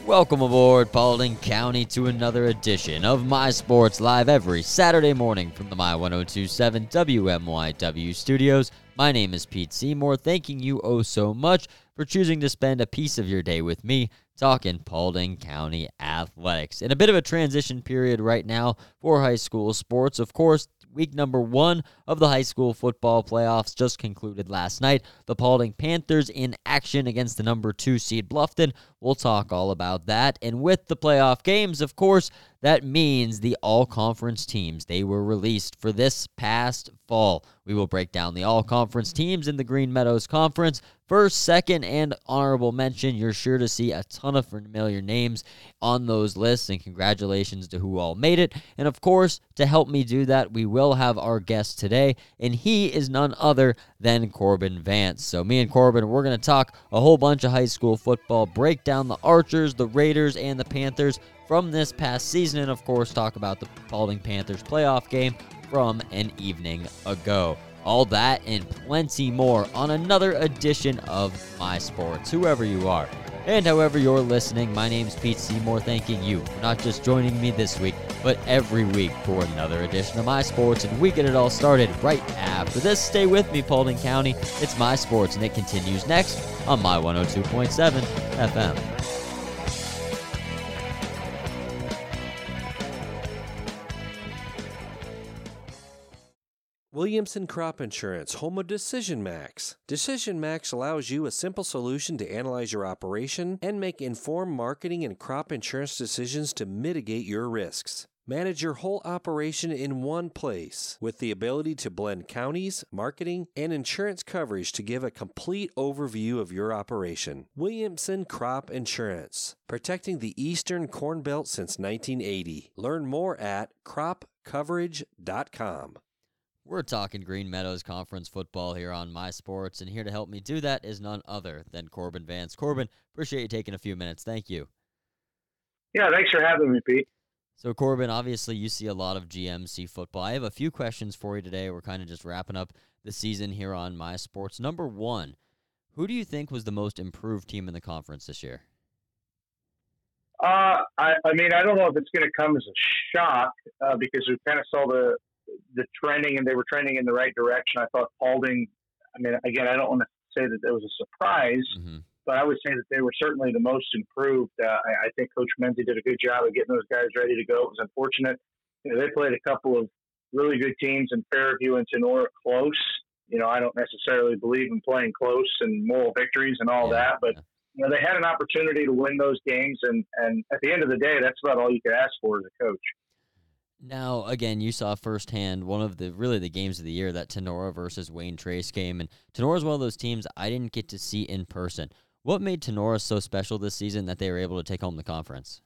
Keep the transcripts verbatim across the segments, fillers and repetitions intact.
Welcome aboard, Paulding County, to another edition of My Sports Live every Saturday morning from the My ten twenty-seven W M Y W studios. My name is Pete Seymour, thanking you oh so much for choosing to spend a piece of your day with me talking Paulding County athletics. In a bit of a transition period right now for high school sports, of course. Week number one of the high school football playoffs just concluded last night. The Paulding Panthers in action against the number two seed Bluffton. We'll talk all about that. And with the playoff games, of course, that means the all-conference teams. They were released for this past fall. We will break down the all-conference teams in the Green Meadows Conference. First, second, and honorable mention. You're sure to see a ton of familiar names on those lists, and congratulations to who all made it. And of course, to help me do that, we will have our guest today, and he is none other than Corbin Vance. So me and Corbin, we're going to talk a whole bunch of high school football, break down the Archers, the Raiders, and the Panthers from this past season, and of course talk about the Paulding Panthers playoff game from an evening ago. All that and plenty more on another edition of My Sports, whoever you are. And however you're listening, my name's Pete Seymour, thanking you for not just joining me this week, but every week for another edition of My Sports, and we get it all started right after this. Stay with me, Paulding County. It's My Sports, and it continues next on My one oh two point seven F M. Williamson Crop Insurance, home of Decision Max. Decision Max allows you a simple solution to analyze your operation and make informed marketing and crop insurance decisions to mitigate your risks. Manage your whole operation in one place with the ability to blend counties, marketing, and insurance coverage to give a complete overview of your operation. Williamson Crop Insurance, protecting the Eastern Corn Belt since nineteen eighty. Learn more at crop coverage dot com. We're talking Green Meadows Conference football here on My Sports, and here to help me do that is none other than Corbin Vance. Corbin, appreciate you taking a few minutes. Thank you. Yeah, thanks for having me, Pete. So, Corbin, obviously you see a lot of G M C football. I have a few questions for you today. We're kind of just wrapping up the season here on My Sports. Number one, who do you think was the most improved team in the conference this year? Uh, I, I mean, I don't know if it's going to come as a shock uh, because we kind of saw the the trending, and they were trending in the right direction. I thought Paulding, I mean, again, I don't want to say that it was a surprise, mm-hmm. but I would say that they were certainly the most improved. Uh, I, I think Coach Menzie did a good job of getting those guys ready to go. It was unfortunate. You know, they played a couple of really good teams in Fairview and Tenora close. You know, I don't necessarily believe in playing close and moral victories and all yeah, that, but yeah. you know, they had an opportunity to win those games, and, and at the end of the day, that's about all you could ask for as a coach. Now, again, you saw firsthand one of the really the games of the year, that Tenora versus Wayne Trace game. And Tenora is one of those teams I didn't get to see in person. What made Tenora so special this season that they were able to take home the conference?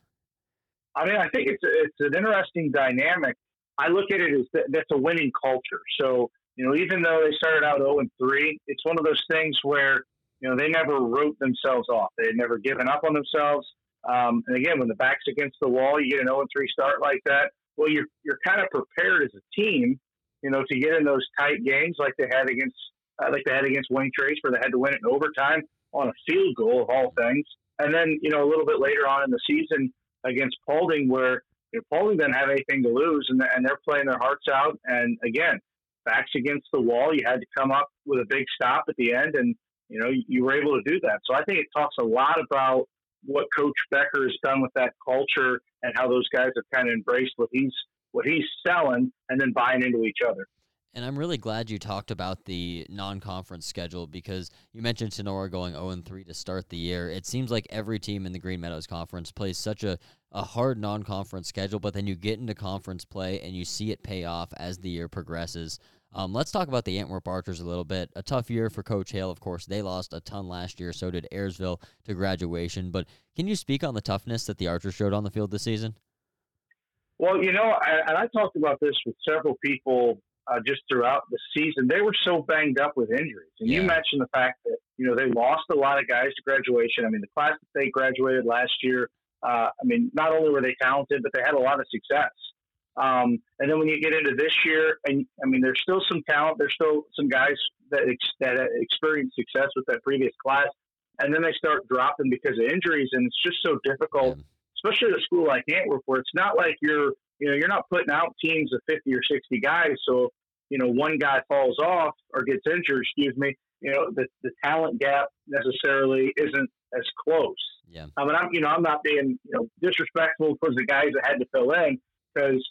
I mean, I think it's it's an interesting dynamic. I look at it as that, that's a winning culture. So, you know, even though they started out oh and three, it's one of those things where, you know, they never wrote themselves off. They had never given up on themselves. Um, and again, when the back's against the wall, you get an oh and three start like that. Well, you're you're kind of prepared as a team, you know, to get in those tight games like they had against uh, like they had against Wayne Trace, where they had to win it in overtime on a field goal of all things. And then, you know, a little bit later on in the season against Paulding, where you know, Paulding didn't have anything to lose, and and they're playing their hearts out. And again, backs against the wall, you had to come up with a big stop at the end, and you know you were able to do that. So I think it talks a lot about what Coach Becker has done with that culture and how those guys have kind of embraced what he's what he's selling and then buying into each other. And I'm really glad you talked about the non-conference schedule, because you mentioned Tenora going oh and three to start the year. It seems like every team in the Green Meadows Conference plays such a, a hard non-conference schedule, but then you get into conference play and you see it pay off as the year progresses. Um, let's talk about the Antwerp Archers a little bit. A tough year for Coach Hale, of course. They lost a ton last year, so did Ayersville to graduation. But can you speak on the toughness that the Archers showed on the field this season? Well, you know, I, and I talked about this with several people uh, just throughout the season. They were so banged up with injuries. And yeah. you mentioned the fact that, you know, they lost a lot of guys to graduation. I mean, the class that they graduated last year, uh, I mean, not only were they talented, but they had a lot of success. Um, and then when you get into this year, and I mean, there's still some talent. There's still some guys that ex- that experienced success with that previous class. and then they start dropping because of injuries, and it's just so difficult, Yeah. especially at a school like Antwerp, where it's not like you're, you know, you're not putting out teams of fifty or sixty guys. So, you know, one guy falls off or gets injured, excuse me, you know, the, the talent gap necessarily isn't as close. Yeah. I mean, I'm, you know, I'm not being, you know, disrespectful towards the guys that had to fill in, because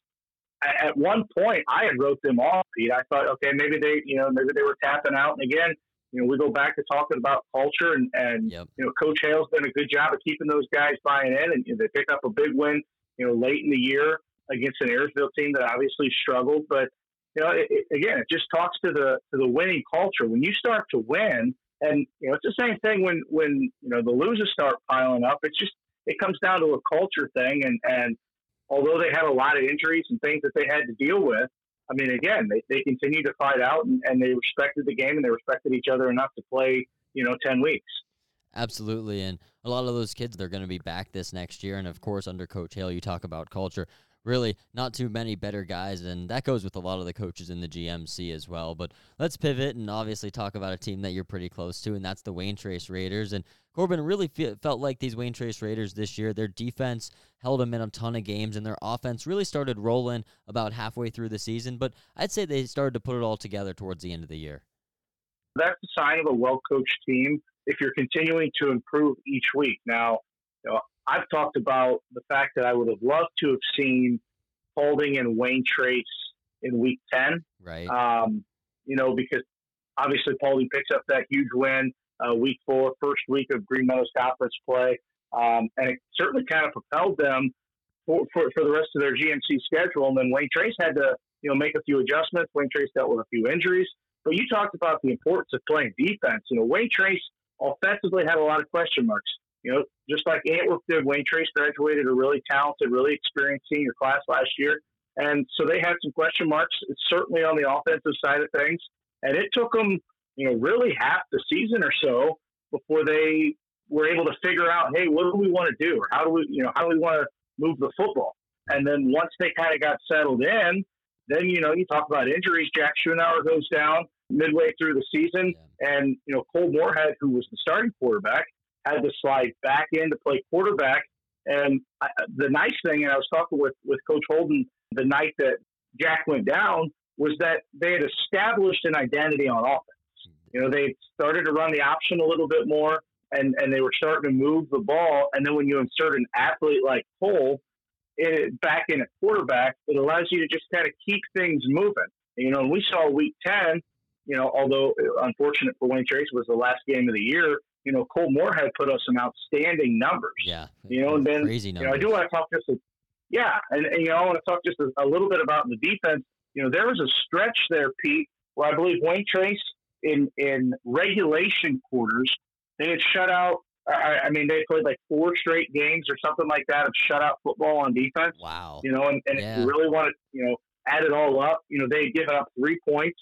at one point I had wrote them off, Pete. I thought, okay, maybe they, you know, maybe they were tapping out. And again, you know, we go back to talking about culture, and, and Yep. you know, Coach Hale's done a good job of keeping those guys buying in, and you know, they pick up a big win, you know, late in the year against an Ayersville team that obviously struggled. But, you know, it, it, again, it just talks to the to the winning culture. When you start to win, and, you know, it's the same thing when, when you know, the losers start piling up. It's just, it comes down to a culture thing. And, and although they had a lot of injuries and things that they had to deal with, I mean, again, they, they continued to fight out, and, and they respected the game, and they respected each other enough to play, you know, ten weeks. Absolutely, and a lot of those kids, they're going to be back this next year, and of course, under Coach Hale, you talk about culture. Really, not too many better guys, and that goes with a lot of the coaches in the G M C as well. But let's pivot and obviously talk about a team that you're pretty close to, and that's the Wayne Trace Raiders. And Corbin, really fe- felt like these Wayne Trace Raiders this year, their defense held them in a ton of games, and their offense really started rolling about halfway through the season. But I'd say they started to put it all together towards the end of the year. That's a sign of a well-coached team if you're continuing to improve each week. Now, you know, I've talked about the fact that I would have loved to have seen Paulding and Wayne Trace in week ten. Right. Um, you know, because obviously Paulding picks up that huge win uh, week four, first week of Green Meadows Conference play. Um, and it certainly kind of propelled them for, for, for the rest of their G M C schedule. And then Wayne Trace had to, you know, make a few adjustments. Wayne Trace dealt with a few injuries. But you talked about the importance of playing defense. You know, Wayne Trace offensively had a lot of question marks. You know, just like Antwerp did, Wayne Trace graduated a really talented, really experienced senior class last year. And so they had some question marks, certainly on the offensive side of things. And it took them, you know, really half the season or so before they were able to figure out, hey, what do we want to do? Or how do we, you know, how do we want to move the football? And then once they kind of got settled in, then, you know, you talk about injuries. Jack Schoenauer goes down midway through the season. Yeah. And, you know, Cole Moorhead, who was the starting quarterback, had to slide back in to play quarterback. And I, the nice thing, and I was talking with, with Coach Holden the night that Jack went down, was that they had established an identity on offense. You know, they started to run the option a little bit more, and, and they were starting to move the ball. And then when you insert an athlete like Cole it, back in at quarterback, it allows you to just kind of keep things moving. You know, and we saw week ten, you know, although unfortunate for Wayne Trace was the last game of the year, you know, Cole Moorhead put up some outstanding numbers. Yeah. You know, and then, crazy numbers. you know, I do want to talk just, a, yeah, and, and, you know, I want to talk just a, a little bit about the defense. You know, there was a stretch there, Pete, where I believe Wayne Trace in, in regulation quarters, they had shut out, I, I mean, they played like four straight games or something like that of shutout football on defense. Wow. You know, and, and Yeah. if you really want to, you know, add it all up, you know, they had given up three points.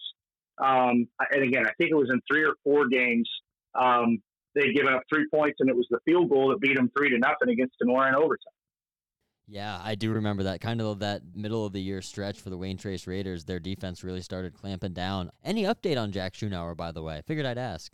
Um, and again, I think it was in three or four games. Um, they'd given up three points, and it was the field goal that beat them three to nothing against Denora in overtime. Yeah, I do remember that. Kind of that middle of the year stretch for the Wayne Trace Raiders. Their defense really started clamping down. Any update on Jack Schoenauer, by the way? I figured I'd ask.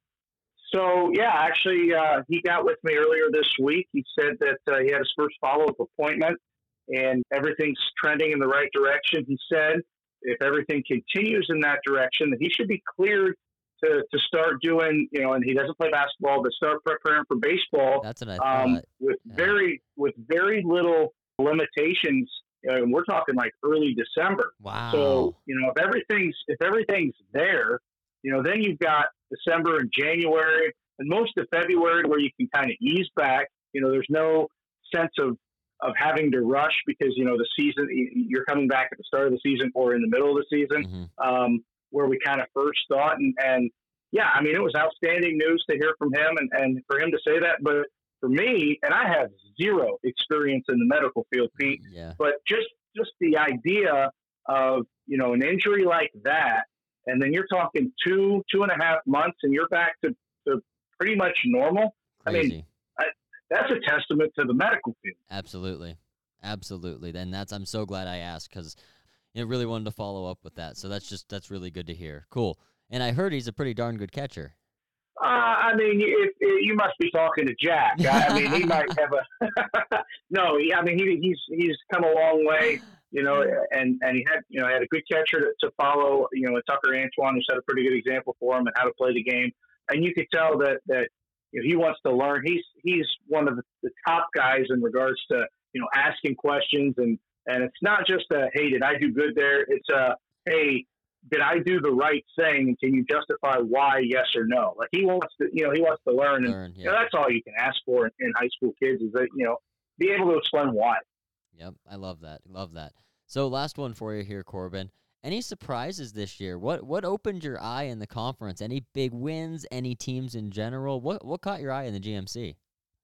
So, yeah, actually, uh, he got with me earlier this week. He said that uh, he had his first follow-up appointment, and everything's trending in the right direction. He said if everything continues in that direction, that he should be cleared to, to start doing, you know, and he doesn't play basketball, but start preparing for baseball. That's what I thought. Um, with Yeah. very with very little limitations. Uh, and we're talking like early December. Wow. So, you know, if everything's if everything's there, you know, then you've got December and January and most of February where you can kind of ease back. You know, there's no sense of of having to rush because, you know, the season, you're coming back at the start of the season or in the middle of the season, Mhm. um, where we kind of first thought. And, and yeah, I mean, it was outstanding news to hear from him and, and for him to say that. But for me, and I have zero experience in the medical field, Pete, Yeah. but just, just the idea of, you know, an injury like that, and then you're talking two, two and a half months and you're back to, to pretty much normal. Crazy. I mean, I, that's a testament to the medical field. Absolutely. Absolutely. And that's, I'm so glad I asked because I really wanted to follow up with that. So that's just, that's really good to hear. Cool. And I heard he's a pretty darn good catcher. Uh, I mean, if, if you must be talking to Jack. I, I mean, he might have a no. He, I mean, he, he's he's come a long way, you know, and, and he had you know had a good catcher to, to follow. You know, Tucker Antoine, who set a pretty good example for him and how to play the game. And you could tell that that you know, he wants to learn. He's he's one of the, the top guys in regards to you know asking questions, and and it's not just a hey, did I do good there? It's a hey, did I do the right thing? And can you justify why, yes or no? Like he wants to, you know, he wants to learn, and Learn, yeah. you know, that's all you can ask for in, in high school kids is that you know be able to explain why. Yep, I love that. Love that. So last one for you here, Corbin. Any surprises this year? What what opened your eye in the conference? Any big wins? Any teams in general? What what caught your eye in the G M C?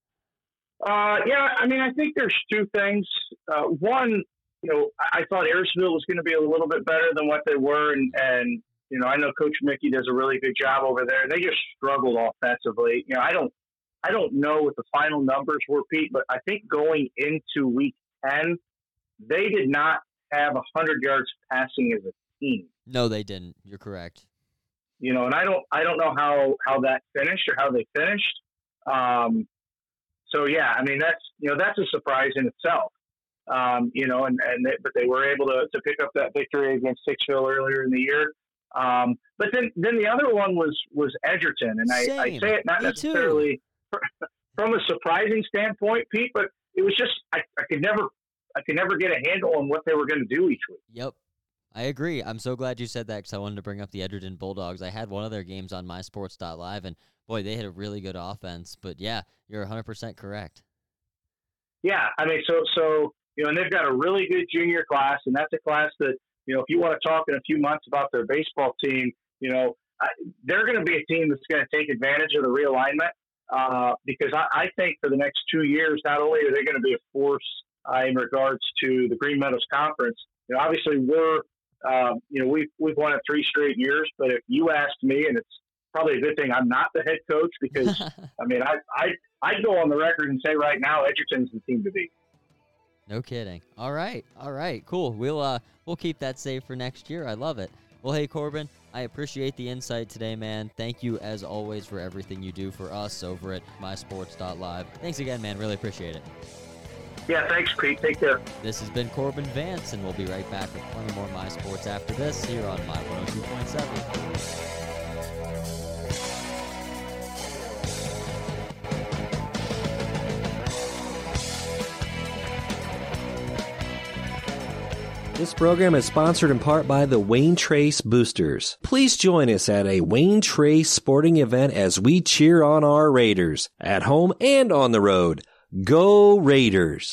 Uh, yeah, I mean, I think there's two things. Uh, one, you know, I thought Ayersville was going to be a little bit better than what they were, and, and you know, I know Coach Mickey does a really good job over there. They just struggled offensively. You know, I don't, I don't know what the final numbers were, Pete, but I think going into week ten, they did not have a hundred yards passing as a team. No, they didn't. You're correct. You know, and I don't, I don't know how how that finished or how they finished. Um, so yeah, I mean, that's you know, that's a surprise in itself. Um, you know, and, and they, but they were able to, to pick up that victory against Sixville earlier in the year. Um, but then, then the other one was, was Edgerton. And I, I say it not Me necessarily from a surprising standpoint, Pete, but it was just, I, I could never, I could never get a handle on what they were going to do each week. Yep. I agree. I'm so glad you said that because I wanted to bring up the Edgerton Bulldogs. I had one of their games on my sports dot live, and boy, they had a really good offense. But yeah, you're one hundred percent correct. Yeah. I mean, so, so, you know, and they've got a really good junior class, and that's a class that, you know, if you want to talk in a few months about their baseball team, you know, I, they're going to be a team that's going to take advantage of the realignment uh, because I, I think for the next two years, not only are they going to be a force uh, in regards to the Green Meadows Conference, you know, obviously we're, um, you know, we've, we've won it three straight years, but if you asked me, and it's probably a good thing I'm not the head coach because, I mean, I, I, I'd go on the record and say right now Edgerton's the team to beat. No kidding. All right. All right. Cool. We'll uh we'll keep that safe for next year. I love it. Well, hey Corbin, I appreciate the insight today, man. Thank you as always for everything you do for us over at my sports dot live. Thanks again, man. Really appreciate it. Yeah, thanks, Pete. Take care. This has been Corbin Vance, and we'll be right back with plenty more My Sports after this here on My one oh two point seven. This program is sponsored in part by the Wayne Trace Boosters. Please join us at a Wayne Trace sporting event as we cheer on our Raiders, at home and on the road. Go Raiders!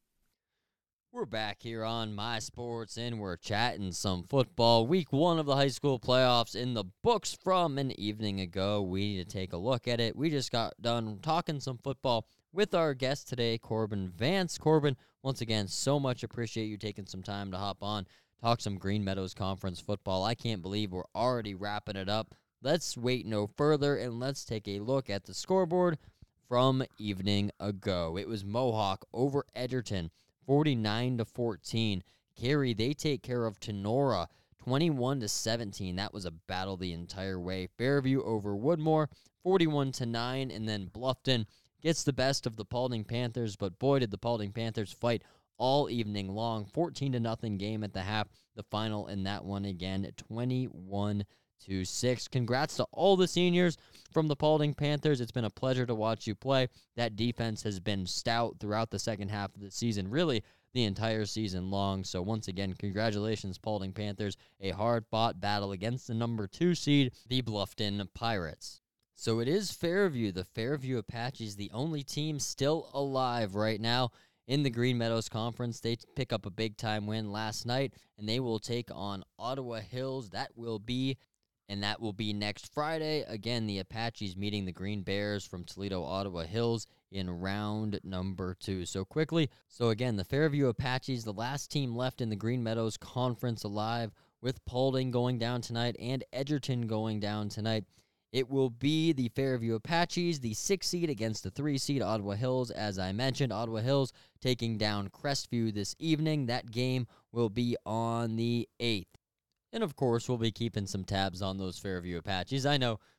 We're back here on My Sports, and we're chatting some football. Week one of the high school playoffs in the books from an evening ago. We need to take a look at it. We just got done talking some football with our guest today, Corbin Vance. Corbin, once again, so much appreciate you taking some time to hop on, talk some Green Meadows Conference football. I can't believe we're already wrapping it up. Let's wait no further, and let's take a look at the scoreboard from evening ago. It was Mohawk over Edgerton, forty-nine to fourteen. Cary, they take care of Tenora, twenty-one to seventeen. That was a battle the entire way. Fairview over Woodmore, forty-one to nine, and then Bluffton gets the best of the Paulding Panthers, but boy, did the Paulding Panthers fight all evening long. fourteen to nothing game at the half. The final in that one again, twenty-one to six. Congrats to all the seniors from the Paulding Panthers. It's been a pleasure to watch you play. That defense has been stout throughout the second half of the season, really the entire season long. So once again, congratulations, Paulding Panthers. A hard-fought battle against the number two seed, the Bluffton Pirates. So it is Fairview, the Fairview Apaches, the only team still alive right now in the Green Meadows Conference. They pick up a big-time win last night, and they will take on Ottawa Hills. That will be, and that will be next Friday. Again, the Apaches meeting the Green Bears from Toledo, Ottawa Hills in round number two. So quickly, so again, the Fairview Apaches, the last team left in the Green Meadows Conference alive, with Paulding going down tonight and Edgerton going down tonight. It will be the Fairview Apaches, the six seed against the three seed Ottawa Hills. As I mentioned, Ottawa Hills taking down Crestview this evening. That game will be on the eighth. And of course, we'll be keeping some tabs on those Fairview Apaches. I know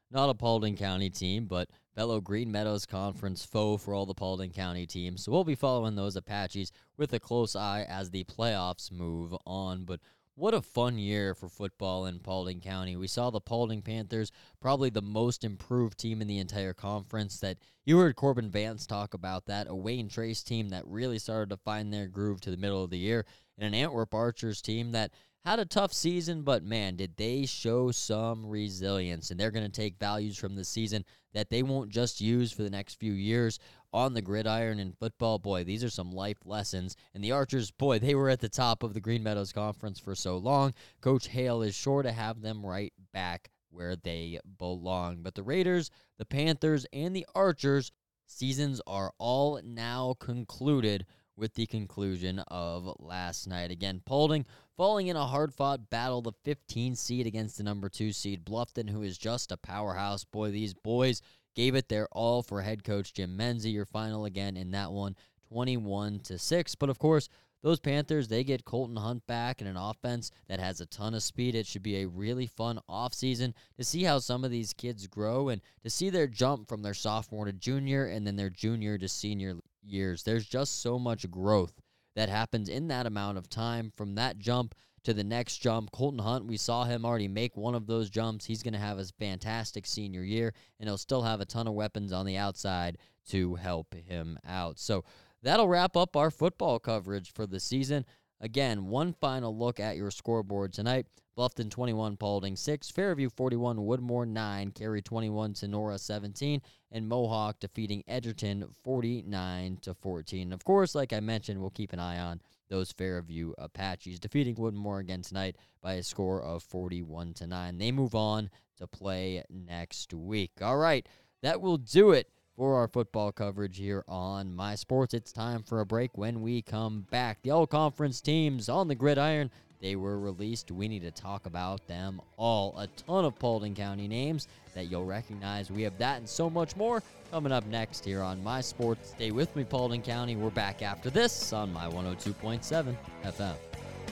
not a Paulding County team, but fellow Green Meadows Conference foe for all the Paulding County teams. So we'll be following those Apaches with a close eye as the playoffs move on. But what a fun year for football in Paulding County. We saw the Paulding Panthers, probably the most improved team in the entire conference. That you heard Corbin Vance talk about that. A Wayne Trace team that really started to find their groove to the middle of the year. And an Antwerp Archers team that had a tough season, but man, did they show some resilience. And they're going to take values from this season that they won't just use for the next few years on the gridiron in football. Boy, these are some life lessons. And the Archers, boy, they were at the top of the Green Meadows Conference for so long. Coach Hale is sure to have them right back where they belong. But the Raiders, the Panthers, and the Archers, seasons are all now concluded with the conclusion of last night. Again, Paulding falling in a hard-fought battle, the fifteen seed against the number two seed, Bluffton, who is just a powerhouse. Boy, these boys gave it their all for head coach Jim Menzie. Your final again in that one, twenty-one to six. But, of course, those Panthers, they get Colton Hunt back in an offense that has a ton of speed. It should be a really fun offseason to see how some of these kids grow and to see their jump from their sophomore to junior and then their junior to senior years. There's just so much growth that happens in that amount of time from that jump to the next jump. Colton Hunt, we saw him already make one of those jumps. He's going to have a fantastic senior year, and he'll still have a ton of weapons on the outside to help him out. So that'll wrap up our football coverage for the season. Again, one final look at your scoreboard tonight. Bluffton twenty-one, Paulding six, Fairview forty-one, Woodmore nine, Cary twenty-one, Sonora seventeen, and Mohawk defeating Edgerton forty-nine to fourteen. Of course, like I mentioned, we'll keep an eye on those Fairview Apaches defeating Woodmore again tonight by a score of forty-one to nine. They move on to play next week. All right, that will do it for our football coverage here on My Sports. It's time for a break. When we come back, the all-conference teams on the gridiron, they were released. We need to talk about them all. A ton of Paulding County names that you'll recognize. We have that and so much more coming up next here on My Sports. Stay with me, Paulding County. We're back after this on My one oh two point seven F M.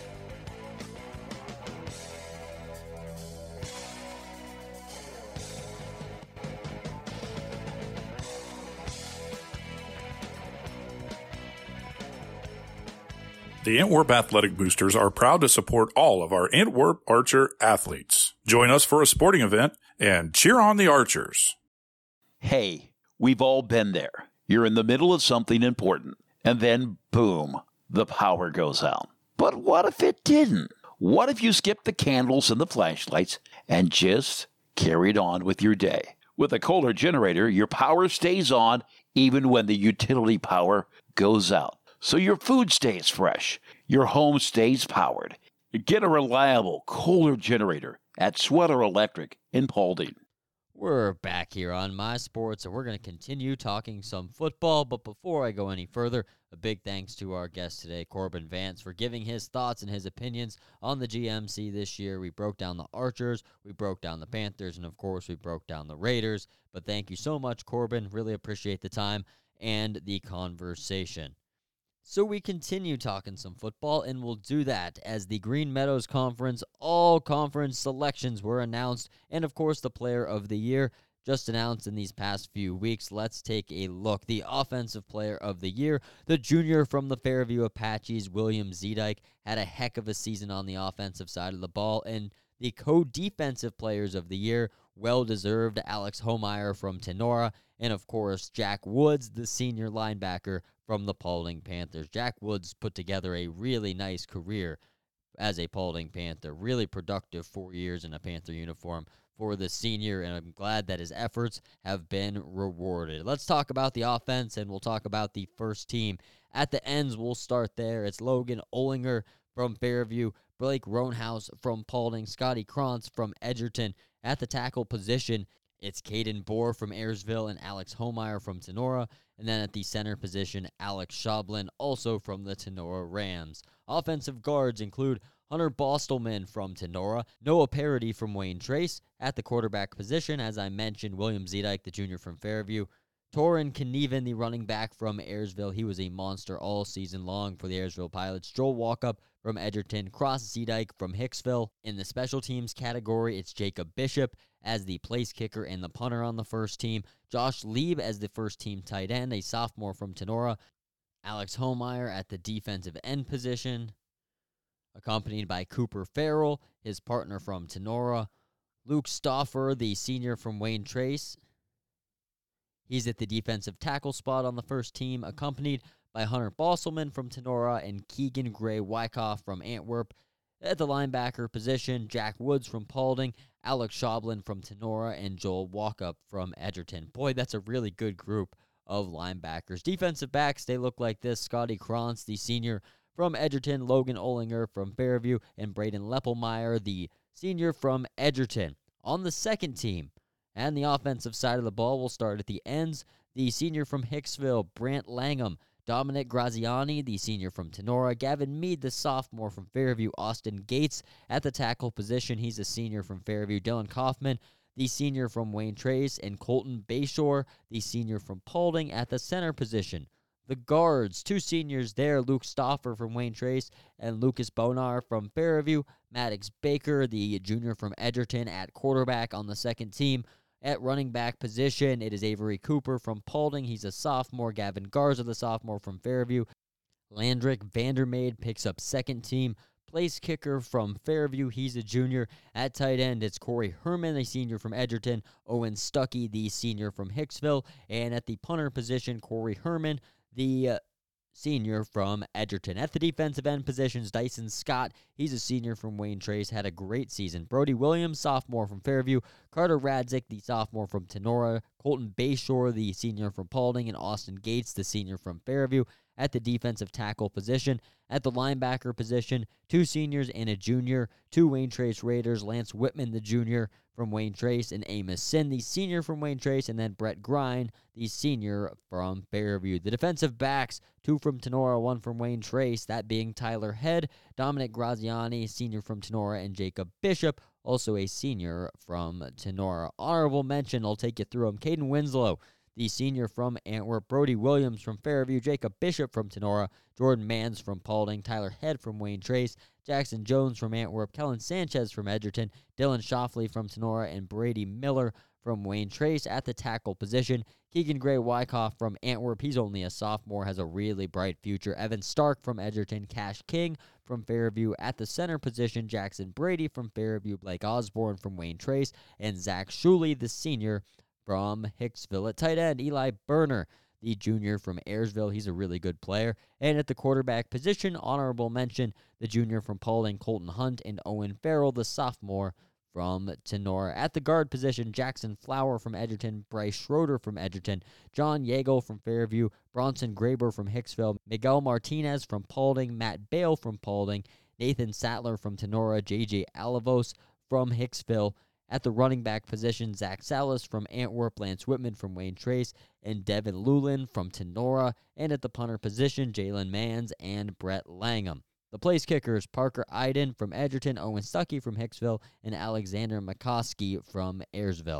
The Antwerp Athletic Boosters are proud to support all of our Antwerp Archer athletes. Join us for a sporting event and cheer on the Archers. Hey, we've all been there. You're in the middle of something important, and then, boom, the power goes out. But what if it didn't? What if you skipped the candles and the flashlights and just carried on with your day? With a Kohler generator, your power stays on even when the utility power goes out. So your food stays fresh, your home stays powered. Get a reliable Kohler generator at Sweater Electric in Paulding. We're back here on My Sports, and we're going to continue talking some football. But before I go any further, a big thanks to our guest today, Corbin Vance, for giving his thoughts and his opinions on the G M C this year. We broke down the Archers, we broke down the Panthers, and of course we broke down the Raiders. But thank you so much, Corbin. Really appreciate the time and the conversation. So we continue talking some football, and we'll do that as the Green Meadows Conference all-conference selections were announced, and of course the Player of the Year just announced in these past few weeks. Let's take a look. The Offensive Player of the Year, the junior from the Fairview Apaches, William Zedike, had a heck of a season on the offensive side of the ball, and the co-defensive players of the year, well-deserved, Alex Homeyer from Tenora, and of course Jack Woods, the senior linebacker from the Paulding Panthers. Jack Woods put together a really nice career as a Paulding Panther. Really productive four years in a Panther uniform for the senior, and I'm glad that his efforts have been rewarded. Let's talk about the offense, and we'll talk about the first team. At the ends, we'll start there. It's Logan Olinger from Fairview, Blake Roanhouse from Paulding, Scotty Krantz from Edgerton. At the tackle position, it's Caden Bohr from Ayersville and Alex Homeyer from Tenora. And then at the center position, Alex Schoblin, also from the Tenora Rams. Offensive guards include Hunter Bostelman from Tenora, Noah Parody from Wayne Trace. At the quarterback position, as I mentioned, William Zedike, the junior from Fairview. Torin Knieven, the running back from Ayersville. He was a monster all season long for the Ayersville Pilots. Joel Walkup from Edgerton. Cross Zedike from Hicksville. In the special teams category, it's Jacob Bishop as the place kicker and the punter on the first team. Josh Lieb as the first team tight end, a sophomore from Tenora. Alex Homeyer at the defensive end position, accompanied by Cooper Farrell, his partner from Tenora. Luke Stauffer, the senior from Wayne Trace. He's at the defensive tackle spot on the first team, accompanied by Hunter Bosselman from Tenora and Keegan Gray Wyckoff from Antwerp. At the linebacker position, Jack Woods from Paulding, Alex Schoblin from Tenora, and Joel Walkup from Edgerton. Boy, that's a really good group of linebackers. Defensive backs, they look like this. Scotty Krantz, the senior from Edgerton, Logan Olinger from Fairview, and Braden Leppelmeyer, the senior from Edgerton. On the second team, and the offensive side of the ball, we'll start at the ends. The senior from Hicksville, Brant Langham. Dominic Graziani, the senior from Tenora. Gavin Mead, the sophomore from Fairview. Austin Gates at the tackle position. He's a senior from Fairview. Dylan Kaufman, the senior from Wayne Trace. And Colton Bayshore, the senior from Paulding at the center position. The guards, two seniors there, Luke Stauffer from Wayne Trace and Lucas Bonar from Fairview. Maddox Baker, the junior from Edgerton, at quarterback on the second team. At running back position, it is Avery Cooper from Paulding. He's a sophomore. Gavin Garza, the sophomore from Fairview. Landrick Vandermeid picks up second team. Place kicker from Fairview, he's a junior. At tight end, it's Corey Herman, a senior from Edgerton. Owen Stuckey, the senior from Hicksville. And at the punter position, Corey Herman, the uh, senior from Edgerton. At the defensive end positions, Dyson Scott, he's a senior from Wayne Trace, had a great season. Brody Williams, sophomore from Fairview. Carter Radzik, the sophomore from Tenora. Colton Bayshore, the senior from Paulding. And Austin Gates, the senior from Fairview. At the defensive tackle position. At the linebacker position, two seniors and a junior. Two Wayne Trace Raiders, Lance Whitman, the junior from Wayne Trace, and Amos Sin, the senior from Wayne Trace, and then Brett Grine, the senior from Fairview. The defensive backs, two from Tenora, one from Wayne Trace, that being Tyler Head, Dominic Graziani, senior from Tenora, and Jacob Bishop, also a senior from Tenora. Honorable mention, I'll take you through them. Caden Winslow, the senior from Antwerp. Brody Williams from Fairview. Jacob Bishop from Tenora. Jordan Mans from Paulding. Tyler Head from Wayne Trace. Jackson Jones from Antwerp. Kellen Sanchez from Edgerton. Dylan Shoffley from Tenora. And Brady Miller from Wayne Trace. At the tackle position, Keegan Gray Wyckoff from Antwerp. He's only a sophomore, has a really bright future. Evan Stark from Edgerton. Cash King from Fairview. At the center position, Jackson Brady from Fairview. Blake Osborne from Wayne Trace. And Zach Shuley, the senior from Hicksville. At tight end, Eli Berner, the junior from Ayersville. He's a really good player. And at the quarterback position, honorable mention, the junior from Paulding, Colton Hunt, and Owen Farrell, the sophomore from Tenora. At the guard position, Jackson Flower from Edgerton, Bryce Schroeder from Edgerton, John Yeagle from Fairview, Bronson Graber from Hicksville, Miguel Martinez from Paulding, Matt Bale from Paulding, Nathan Sattler from Tenora, J J Alavos from Hicksville. At the running back position, Zach Salas from Antwerp, Lance Whitman from Wayne Trace, and Devin Lulin from Tenora. And at the punter position, Jalen Mans and Brett Langham. The place kickers, Parker Iden from Edgerton, Owen Stuckey from Hicksville, and Alexander McCoskey from Ayersville.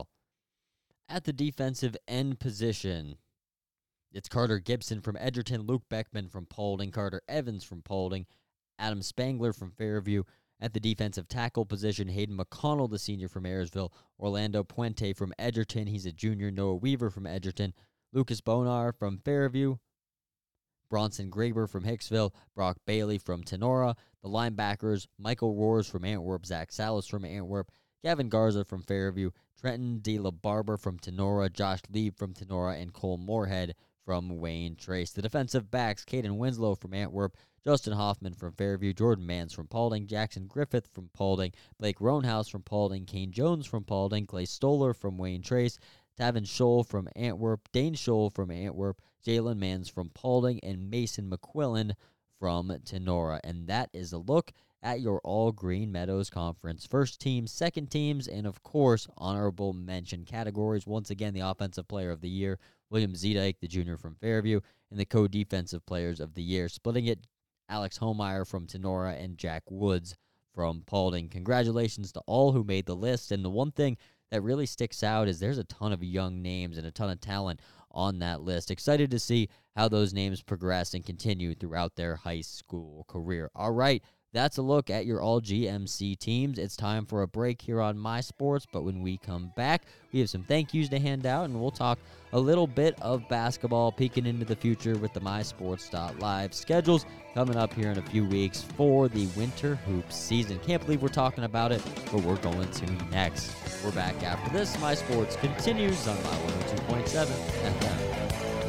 At the defensive end position, it's Carter Gibson from Edgerton, Luke Beckman from Paulding, Carter Evans from Paulding, Adam Spangler from Fairview. At the defensive tackle position, Hayden McConnell, the senior from Ayersville, Orlando Puente from Edgerton, he's a junior, Noah Weaver from Edgerton, Lucas Bonar from Fairview, Bronson Graber from Hicksville, Brock Bailey from Tenora. The linebackers, Michael Roars from Antwerp, Zach Salas from Antwerp, Gavin Garza from Fairview, Trenton De La Barber from Tenora, Josh Lieb from Tenora, and Cole Moorhead from Wayne Trace. The defensive backs, Caden Winslow from Antwerp, Justin Hoffman from Fairview, Jordan Mans from Paulding, Jackson Griffith from Paulding, Blake Roanhouse from Paulding, Kane Jones from Paulding, Clay Stoller from Wayne Trace, Tavin Scholl from Antwerp, Dane Scholl from Antwerp, Jalen Mans from Paulding, and Mason McQuillan from Tenora. And that is a look at your All Green Meadows Conference first team, second teams, and of course, honorable mention categories. Once again, the Offensive Player of the Year, William Zedike, the junior from Fairview, and the Co-Defensive Players of the Year. Splitting it, Alex Homeyer from Tenora and Jack Woods from Paulding. Congratulations to all who made the list. And the one thing that really sticks out is there's a ton of young names and a ton of talent on that list. Excited to see how those names progress and continue throughout their high school career. All right, That's a look at your all G M C teams. It's time for a break here on My Sports, but when we come back, we have some thank yous to hand out, and we'll talk a little bit of basketball, peeking into the future with the My Sports Live schedules coming up here in a few weeks for the winter hoops season. Can't believe we're talking about it, but we're going to next. We're back after this. My Sports continues on My one oh two point seven F M.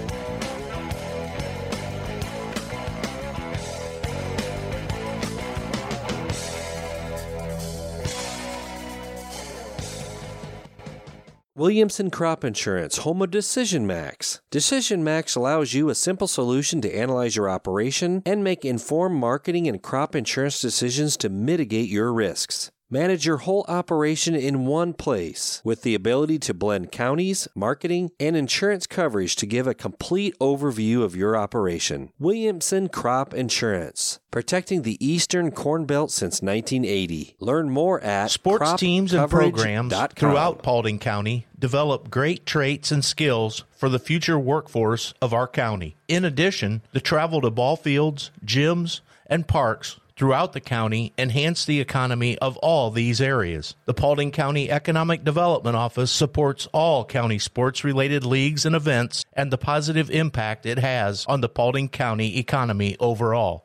Williamson Crop Insurance, home of Decision Max. Decision Max allows you a simple solution to analyze your operation and make informed marketing and crop insurance decisions to mitigate your risks. Manage your whole operation in one place with the ability to blend counties, marketing, and insurance coverage to give a complete overview of your operation. Williamson Crop Insurance, protecting the Eastern Corn Belt since nineteen eighty. Learn more at sports teams and programs throughout Paulding County develop great traits and skills for the future workforce of our county. In addition, the travel to ball fields, gyms, and parks throughout the county enhance the economy of all these areas. The Paulding County Economic Development Office supports all county sports-related leagues and events and the positive impact it has on the Paulding County economy overall.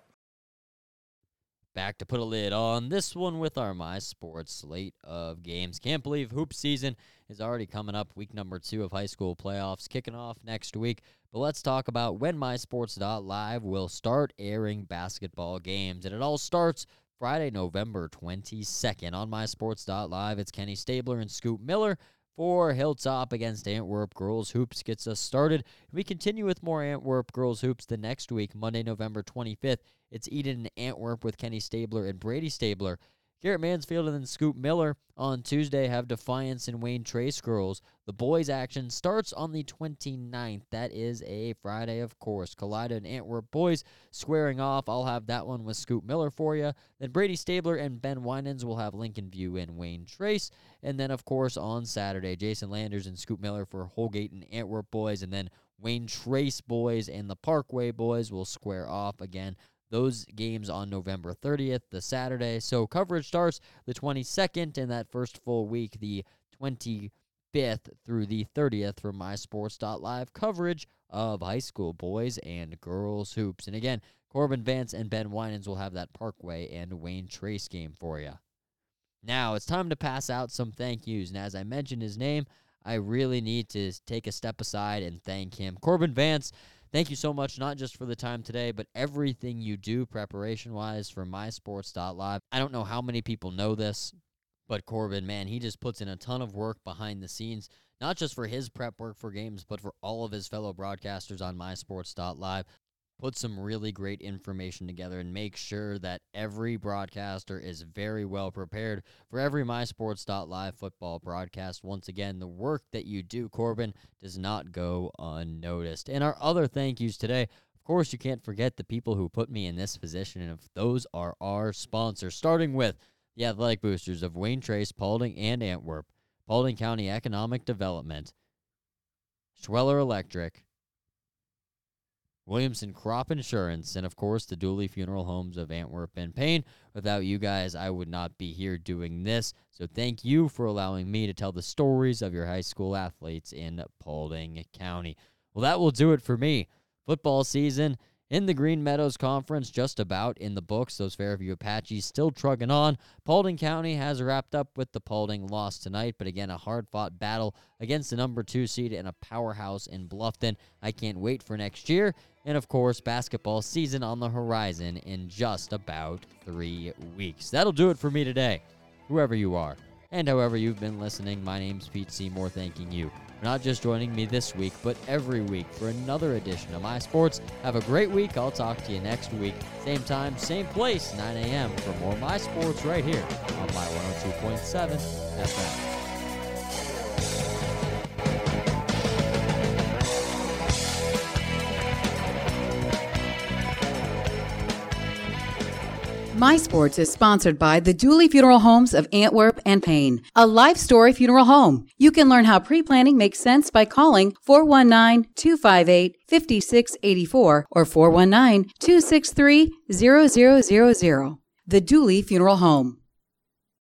Back to put a lid on this one with our My Sports slate of games. Can't believe hoop season is already coming up. Week number two of high school playoffs kicking off next week. But let's talk about when My Sports Live will start airing basketball games. And it all starts Friday, November twenty-second. On My Sports Live, it's Kenny Stabler and Scoop Miller for Hilltop against Antwerp Girls Hoops gets us started. We continue with more Antwerp Girls Hoops the next week, Monday, November twenty-fifth. It's Eden and Antwerp with Kenny Stabler and Brady Stabler. Garrett Mansfield and then Scoop Miller on Tuesday have Defiance and Wayne Trace Girls. The boys' action starts on the twenty-ninth. That is a Friday, of course. Kalida and Antwerp boys squaring off. I'll have that one with Scoop Miller for you. Then Brady Stabler and Ben Winans will have Lincoln View and Wayne Trace. And then, of course, on Saturday, Jason Landers and Scoop Miller for Holgate and Antwerp boys. And then Wayne Trace boys and the Parkway boys will square off again. Those games on November thirtieth, the Saturday. So coverage starts the twenty-second, and that first full week, the twenty-fifth through the thirtieth, for My Sports Live coverage of high school boys and girls hoops. And again, Corbin Vance and Ben Winans will have that Parkway and Wayne Trace game for you. Now, it's time to pass out some thank yous. And as I mentioned his name, I really need to take a step aside and thank him. Corbin Vance, thank you so much, not just for the time today, but everything you do preparation-wise for My Sports Live. I don't know how many people know this, but Corbin, man, he just puts in a ton of work behind the scenes, not just for his prep work for games, but for all of his fellow broadcasters on My Sports Live. Put some really great information together and make sure that every broadcaster is very well prepared for every My Sports Live football broadcast. Once again, the work that you do, Corbin, does not go unnoticed. And our other thank yous today, of course, you can't forget the people who put me in this position, and if those are our sponsors, starting with the athletic boosters of Wayne Trace, Paulding, and Antwerp, Paulding County Economic Development, Schweller Electric, Williamson Crop Insurance, and, of course, the Dooley Funeral Homes of Antwerp and Payne. Without you guys, I would not be here doing this. So thank you for allowing me to tell the stories of your high school athletes in Paulding County. Well, that will do it for me. Football season in the Green Meadows Conference just about in the books. Those Fairview Apaches still trugging on. Paulding County has wrapped up with the Paulding loss tonight, but again, a hard-fought battle against the number two seed and a powerhouse in Bluffton. I can't wait for next year. And, of course, basketball season on the horizon in just about three weeks. That'll do it for me today, whoever you are. And however you've been listening, my name's Pete Seymour, thanking you for not just joining me this week, but every week for another edition of My Sports. Have a great week. I'll talk to you next week. Same time, same place, nine a.m. for more My Sports right here on my one oh two point seven F M. My Sports is sponsored by the Dooley Funeral Homes of Antwerp and Payne, a life story funeral home. You can learn how pre-planning makes sense by calling four one nine, two five eight, five six eight four or four one nine, two six three, zero zero zero zero. The Dooley Funeral Home.